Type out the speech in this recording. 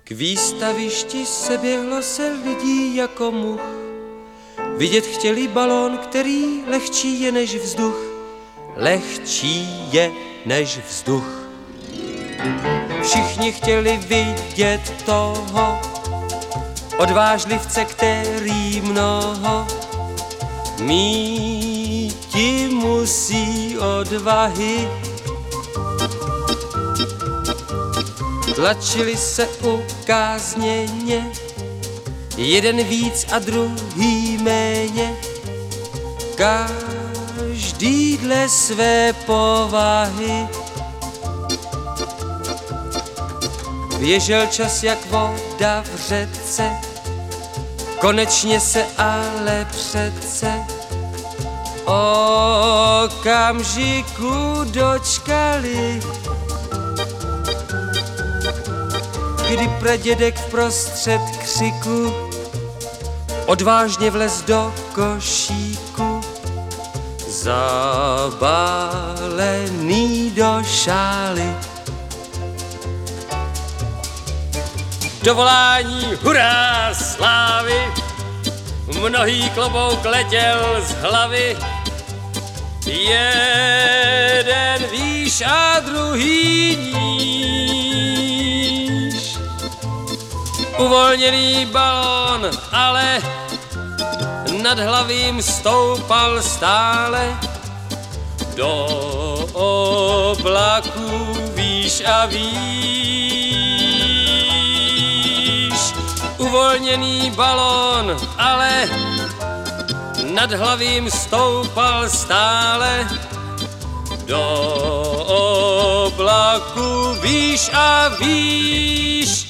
K výstavišti se běhlo se lidí jako much. Vidět chtěli balón, který lehčí je než vzduch. Lehčí je než vzduch. Všichni chtěli vidět toho odvážlivce, který mnoho míti musí odvahy. Tlačili se ukázněně, jeden víc a druhý méně, každý dle své povahy. Běžel čas jak voda v řece, konečně se ale přece okamžiku dočkali, kdy pradědek vprostřed křiku odvážně vlez do košíku, zabalený do šály. Dovolání, hurá, slávy, mnohý klobouk letěl z hlavy. Jeden výš a druhý níž. Uvolněný balón, ale nad hlavím stoupal stále do oblaků výš a výš. Uvolněný balón, ale nad hlavím stoupal stále do oblaku výš a výš.